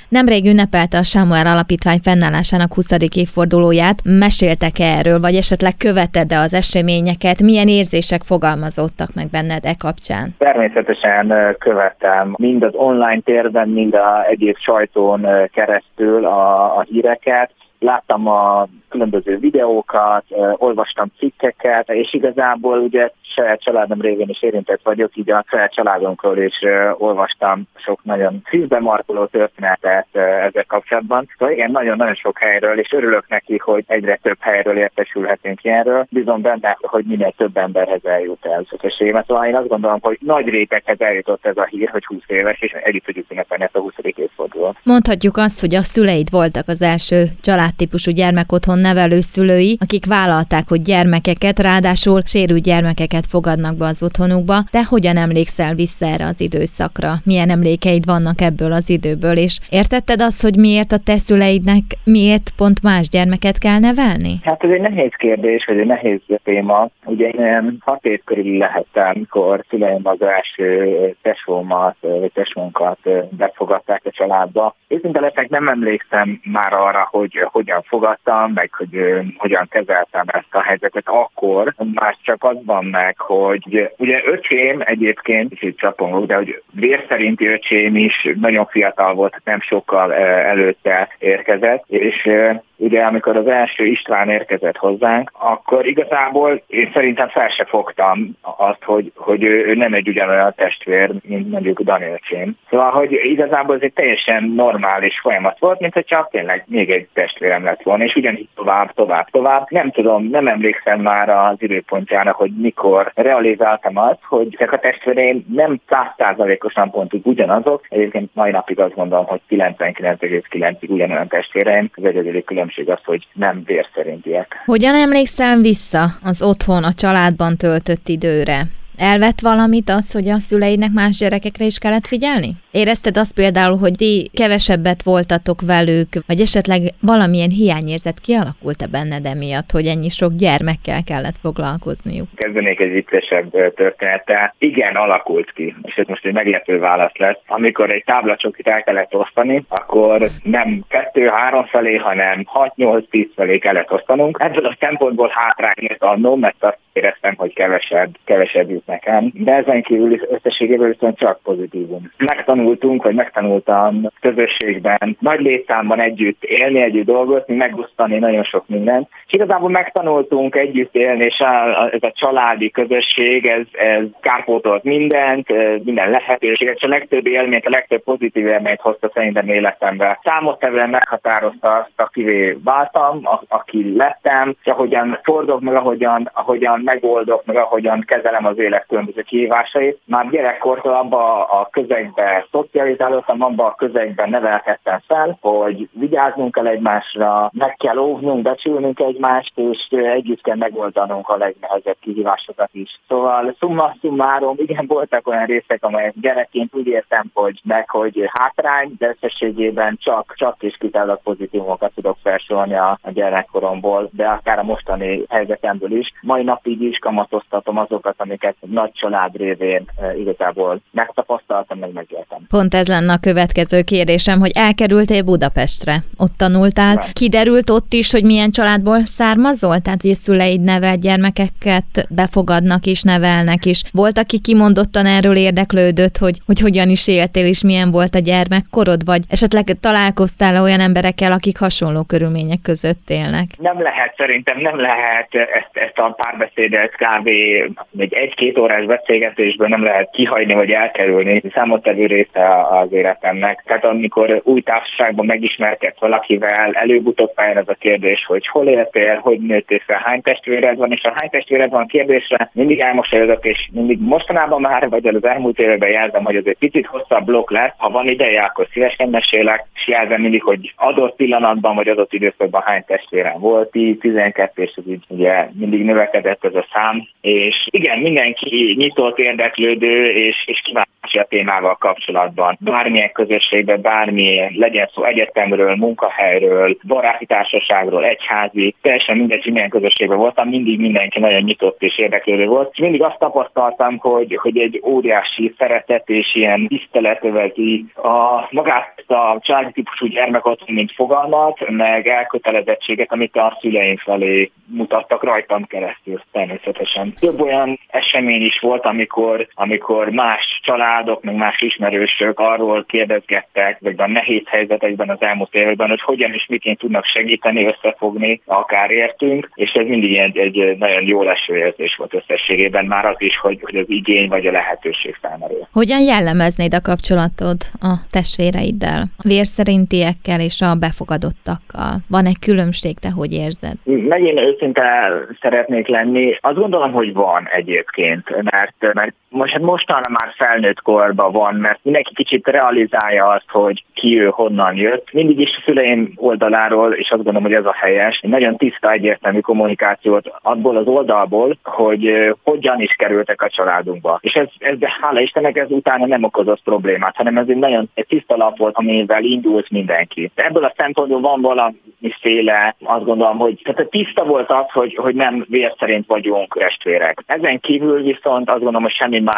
Nemrég ünnepelte a Sámuel Alapítvány fennállásának 20. évfordulóját. Meséltek erről, vagy esetleg követed-e az eseményeket? Milyen érzések fogalmazódtak meg benned kapcsán? Természetesen követtem mind az online térben, mind az egyéb sajtón keresztül a híreket. Láttam a különböző videókat, olvastam cikkeket, és igazából ugye saját családom révén is érintett vagyok, így a saját családunkról is olvastam sok nagyon szívbe markoló történetet ezzel kapcsolatban. Szóval igen, nagyon-nagyon sok helyről, és örülök neki, hogy egyre több helyről értesülhetünk ilyenről. Bízom benne, hogy minél több emberhez eljut ez a esélyem. Szóval én azt gondolom, hogy nagy réteghez eljutott ez a hír, hogy 20 éves, és együtt tudjuk ünnepelni ezt a 20. évfordulót. Mondhatjuk azt, hogy a szüleid voltak az első családtípusú gyermekotthon nevelő szülői, akik vállalták, hogy gyermekeket, ráadásul sérült gyermekeket fogadnak be az otthonukba, de hogyan emlékszel vissza erre az időszakra? Milyen emlékeid vannak ebből az időből, és értetted azt, hogy miért a te szüleidnek, miért pont más gyermeket kell nevelni? Hát ez egy nehéz kérdés, vagy egy nehéz téma. Ugye én 6 év körül lehettem, amikor szüleim az első tesónkat befogadták a családba. Őszinte leszek, nem emlékszem már arra, hogy hogyan fogadtam, meg hogy hogyan kezeltem ezt a helyzetet akkor. Már csak az van meg, hogy ugye öcsém egyébként, és itt csapongok, de hogy vér szerinti öcsém is nagyon fiatal volt, nem sokkal előtte érkezett, és ugye amikor az első István érkezett hozzánk, akkor igazából én szerintem fel se fogtam azt, hogy ő nem egy ugyanolyan testvér, mint mondjuk Dani öcsém. Szóval, hogy igazából ez egy teljesen normális folyamat volt, mint hogyha tényleg még egy testvérem lett volna, és ugyanígy tovább. Nem tudom, nem emlékszem már az időpontjára, hogy mikor realizáltam azt, hogy ezek a testvéreim nem 100%-osan pontig ugyanazok. Egyébként mai napig azt gondolom, hogy 99,9-ig ugyanolyan testvéreim. Az egyedüli különbség az, hogy nem vér szerintiek. Hogyan emlékszel vissza az otthon, a családban töltött időre? Elvett valamit az, hogy a szüleidnek más gyerekekre is kellett figyelni? Érezted azt például, hogy ti kevesebbet voltatok velük, vagy esetleg valamilyen hiányérzet kialakult-e benned emiatt, hogy ennyi sok gyermekkel kellett foglalkozniuk? Kezdenék egy viccesebb történettel. Igen, alakult ki. És ez most egy meglepő válasz lesz. Amikor egy táblacsokit el kellett osztani, akkor nem 2-3 felé, hanem 6-8-10 felé kellett osztanunk. Ebből a szempontból hátrányért annó, mert azt éreztem, hogy kevesebb jut nekem. De ezen kívül összességében viszont csak pozitívum. Megtanultam közösségben, nagy létszámban együtt élni, együtt dolgozni, megosztani nagyon sok mindent. És igazából megtanultunk együtt élni, és ez a családi közösség, ez kárpótolt mindent, minden lehetőséget, és a legtöbb élményt, a legtöbb pozitív élményt hozta szerintem életembe. Számottevően meghatározta azt, akivé váltam, aki lettem, és ahogyan fordulok meg, ahogyan megoldok meg, ahogyan kezelem az élet különböző kihívásait. Már gyerekkortól abba a közegbe szocializálódtam, abban a közegben nevelkedtem fel, hogy vigyáznunk kell egymásra, meg kell óvnunk, becsülnünk egymást, és együtt kell megoldanunk a legnehezebb kihívásokat is. Szóval summa summarum, igen, voltak olyan részek, amelyek gyerekként úgy értem, hogy hátrány, de összességében csak és kizárólag pozitívumokat tudok felsorolni a gyerekkoromból, de akár a mostani helyzetemből is. Mai napig is kamatoztatom azokat, amiket nagy család révén igazából megtapasztaltam, megéltem. Pont ez lenne a következő kérdésem, hogy elkerültél Budapestre, ott tanultál. Nem. Kiderült ott is, hogy milyen családból származol? Tehát, hogy a szüleid nevelt gyermekeket befogadnak és nevelnek is. Volt, aki kimondottan erről érdeklődött, hogy hogyan is éltél és milyen volt a gyermekkorod, vagy esetleg találkoztál olyan emberekkel, akik hasonló körülmények között élnek? Szerintem nem lehet ezt a párbeszédet kb. Egy 1-2 órás beszélgetésből nem lehet kihagyni vagy elkerülni. Számottevő része az életemnek. Tehát amikor új társaságban megismerkedsz valakivel, előbb-utóbb feljön az a kérdés, hogy hol éltél, hogy nőttél fel, hány testvéred van, és ha hány testvéred van kérdésre, mindig elmosolyodok, és mindig mostanában már, vagy az elmúlt években jelzem, hogy ez egy picit hosszabb blokk lesz. Ha van ideje, akkor szívesen mesélek, és jelzem mindig, hogy adott pillanatban, vagy adott időszakban hány testvérem volt, 10-12, és ez így ugye mindig növekedett ez a szám. És igen, mindenki nyitott, érdeklődő, és kíváncsi a témával kapcsolatban. kapcsolatban. Bármilyen közösségben, bármilyen, legyen szó egyetemről, munkahelyről, baráti társaságról, egyházi, teljesen mindegy, hogy milyen közösségben voltam, mindig mindenki nagyon nyitott és érdeklődő volt. És mindig azt tapasztaltam, hogy egy óriási szeretet és ilyen tisztelet övezi magát a családi típusú gyermekotthon, mint fogalmat, meg elkötelezettséget, amit a szüleim felé mutattak rajtam keresztül természetesen. Több olyan esemény is volt, amikor más családok, meg más ismerősök arról kérdezgettek, vagy a nehéz helyzetekben az elmúlt években, hogy hogyan és miként tudnak segíteni, összefogni, akár értünk, és ez mindig egy nagyon jó leső érzés volt összességében, már az is, hogy az igény vagy a lehetőség felmerül. Hogyan jellemeznéd a kapcsolatod a testvéreiddel, a vérszerintiekkel és a befogadottakkal? Van egy különbség, te hogy érzed? Megint őszinte szeretnék lenni. Azt gondolom, hogy van egyébként, mert mostanra már felnőtt korban van, mert mindenki kicsit realizálja azt, hogy ki ő, honnan jött. Mindig is a szüleim oldaláról, és azt gondolom, hogy ez a helyes, egy nagyon tiszta, egyértelmű kommunikációt abból az oldalból, hogy hogyan is kerültek a családunkba. És ez hála Istennek, ez utána nem okozott problémát, hanem ez egy tiszta lap volt, amivel indult mindenki. De ebből a szempontból van valamiféle, azt gondolom, hogy tehát tiszta volt az, hogy nem vér szerint vagyunk testvérek. Ezen kívül viszont azt gondolom, hogy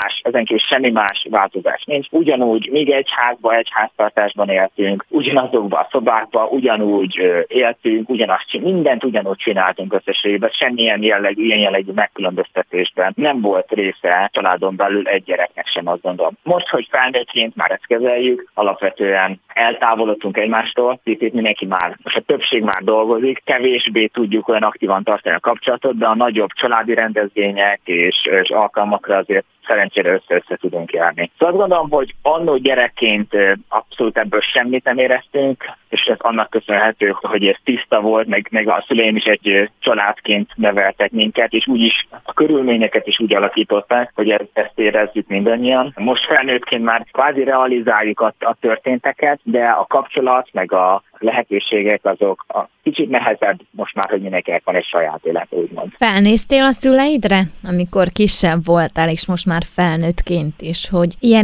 semmi más változás nincs. Ugyanúgy, még egy házban, egy háztartásban éltünk, ugyanazokban a szobákban, ugyanúgy éltünk, mindent ugyanúgy csináltunk összességében, semmilyen ilyen jellegű megkülönböztetésben nem volt része családon belül egy gyereknek sem, azt gondolom. Most, hogy felnőttként már ezt kezeljük, alapvetően eltávolodtunk egymástól, itt mindenki most a többség már dolgozik, kevésbé tudjuk olyan aktívan tartani a kapcsolatot, de a nagyobb családi rendezvények és alkalmakra azért szerencsére össze tudunk járni. Szóval azt gondolom, hogy annó gyerekként abszolút ebből semmit nem éreztünk, és ez annak köszönhető, hogy ez tiszta volt, meg a szüleim is egy családként neveltek minket, és úgyis a körülményeket is úgy alakították, hogy ezt érezzük mindannyian. Most felnőttként már kvázi realizáljuk a történteket, de a kapcsolat, meg a lehetőségek azok a kicsit nehezebb most már, hogy mindenkinek van egy saját élet, úgymond. Felnéztél a szüleidre, amikor kisebb voltál, és most már felnőttként is, hogy ilyen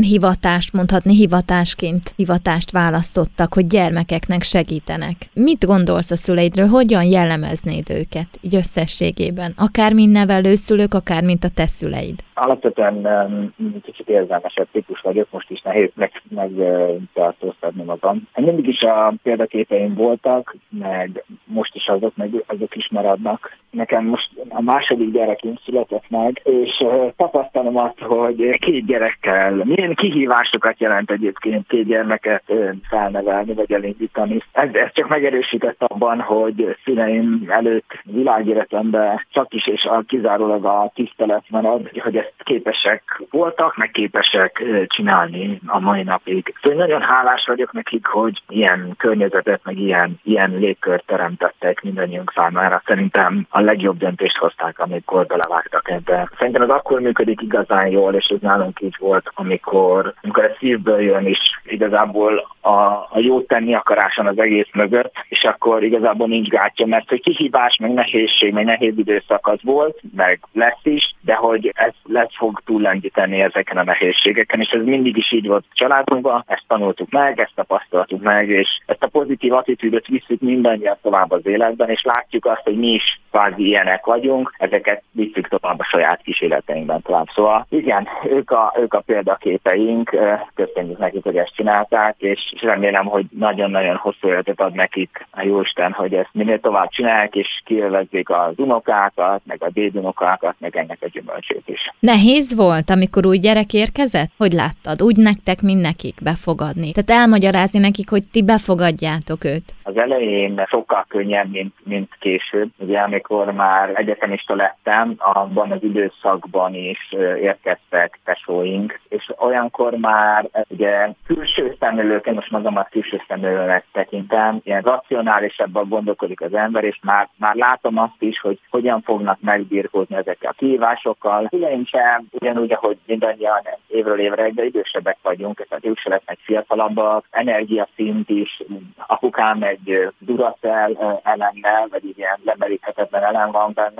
hivatást választottak, hogy gyermekeknek segítenek. Mit gondolsz a szüleidről, hogyan jellemeznéd őket így összességében? Akár mint nevelőszülők, akár mint a te szüleid? Alapvetően kicsit érzelmesebb típus vagyok, most is nehéz megtartóztatni magam. Mindig is a példaképeim voltak, meg most is azok is maradnak. Nekem most a második gyerekünk született meg, és tapasztalom azt, hogy 2 gyerekkel milyen kihívásokat jelent egyébként 2 gyermeket felnevelni, vagy elindítani. Ez csak megerősített abban, hogy szüleim előtt világéletemben csak is és kizárólag a tisztelet marad, hogy ezt képesek voltak, meg képesek csinálni a mai napig. Szóval nagyon hálás vagyok nekik, hogy ilyen környezetet, meg ilyen légkört teremtettek mindannyiunk számára. Szerintem a legjobb döntést hozták, amikor belevágtak ebbe. Szerintem ez akkor működik igazán jól, és ez nálunk így volt, amikor ez szívből jön, és igazából a jót tenni akaráson az egész mögött, és akkor igazából nincs gátja, mert hogy kihívás, meg nehézség, meg nehéz időszak az volt, meg lesz is, de hogy ez fog túllendíteni ezeken a nehézségeken, és ez mindig is így volt a családunkban, ezt tanultuk meg, ezt tapasztaltuk meg, és ezt a pozitív attitűdöt visszük mindannyian tovább az életben, és látjuk azt, hogy mi is kvázi ilyenek vagyunk, ezeket visszük tovább a saját kis életeinkben tovább. Szóval igen, ők a példaképeink, köszönjük nekik, hogy ezt csinálták, és remélem, hogy nagyon-nagyon hosszú életet ad nekik a Jóisten, hogy ezt minél tovább csinálják, és kiélvezzék az unokákat, meg a dédunokákat, meg ennek a gyümölcsét is. Nehéz volt, amikor új gyerek érkezett? Hogy láttad? Úgy nektek, mint nekik befogadni? Tehát elmagyarázni nekik, hogy ti befogadjátok őt? Az elején sokkal könnyebb, mint később. Ugye amikor már egyetemista lettem, abban az időszakban is érkeztek tesóink, és olyankor már ugye külső szemlélőként, most magamat külső szemlélőnek tekintem, ilyen racionálisabban gondolkodik az ember, és már látom azt is, hogy hogyan fognak megbirkózni ezekkel a kihívásokkal. Szüleim sem ugyanúgy, ahogy mindannyian évről évre egyre idősebbek vagyunk, tehát ők se lesznek fiatalabbak, energiaszint is, apukám egy Duracell elemmel, vagy ilyen lemeríthetetlen elem van benne.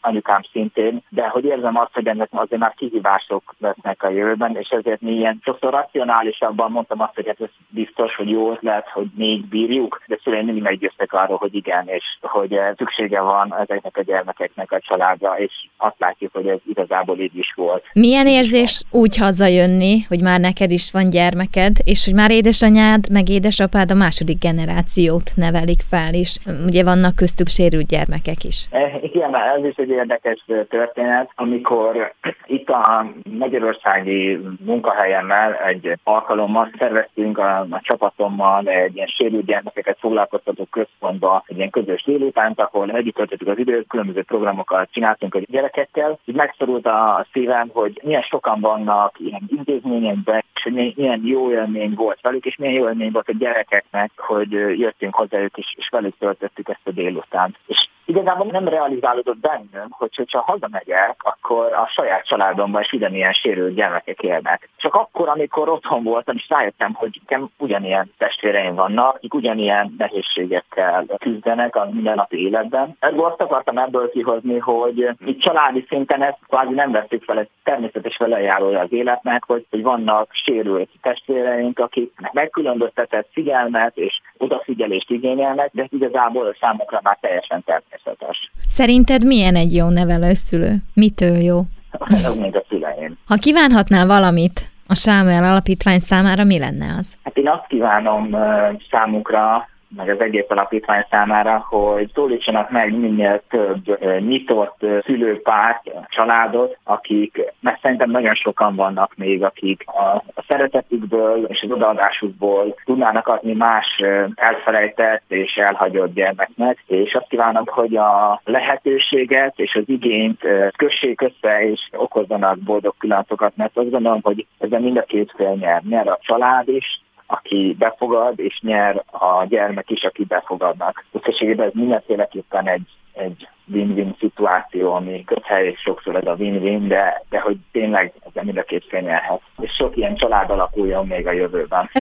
anyukám szintén, de hogy érzem azt, hogy ennek azért már kihívások lesznek a jövőben, és ezért mi ilyen sokszor racionálisabban mondtam azt, hogy ez biztos, hogy jó ötlet, hogy még bírjuk, de szüleim mindig meggyőztek arról, hogy igen, és hogy szüksége van ezeknek a gyermekeknek a családra, és azt látjuk, hogy ez igazából így is volt. Milyen érzés úgy hazajönni, hogy már neked is van gyermeked, és hogy már édesanyád, meg édesapád a második generációt nevelik fel is. Ugye vannak köztük sérült gyermekek is. Igen, ez is egy érdekes történet, amikor itt a magyarországi munkahelyemmel egy alkalommal szerveztünk a csapatommal egy ilyen sérült gyermekeket foglalkoztató központba egy ilyen közös délutánt, ahol együtt töltöttük az időt, különböző programokat csináltunk a gyerekekkel. Így megszorult a szívem, hogy milyen sokan vannak ilyen intézményekben, és hogy milyen jó élmény volt velük, és milyen jó élmény volt a gyerekeknek, hogy jöttünk hozzájuk, és velük töltöttük ezt a délutánt. És igazából nem realizálódott bennünk, hogyha hazamegyek, akkor a saját családomban is ugyanilyen sérült gyermekek élnek. Csak akkor, amikor otthon voltam, és rájöttem, hogy ugyanilyen testvéreim vannak, akik ugyanilyen nehézségekkel küzdenek a mindennapi életben. Azt akartam ebből kihozni, hogy itt családi szinten ezt kvázi nem vettük fel, ez természetes velejárója az életnek, hogy vannak sérült testvéreink, akiknek megkülönböztetett figyelmet és odafigyelést igényelnek, de igazából számukra már teljesen természetes. Szerinted milyen egy jó nevelőszülő? Mitől jó? Mint a szüleim. Ha kívánhatnál valamit a Sámuel Alapítvány számára, mi lenne az? Hát én azt kívánom számukra, meg az egész alapítvány számára, hogy szólítsanak meg minél több nyitott szülőpárt, családot, mert szerintem nagyon sokan vannak még, akik a szeretetükből és az odaadásukból tudnának adni más elfelejtett és elhagyott gyermeknek, és azt kívánom, hogy a lehetőséget és az igényt kössék össze, és okozzanak boldog pillanatokat, mert azt gondolom, hogy ezzel mind a két fél nyer a család is, aki befogad, és nyer a gyermek is, aki befogadnak. Összességében ez mindenféleképpen egy win-win szituáció, ami közhely, és sokszor ez a win-win, de hogy tényleg ezzel mind a két fél nyerhet. És sok ilyen család alakuljon még a jövőben.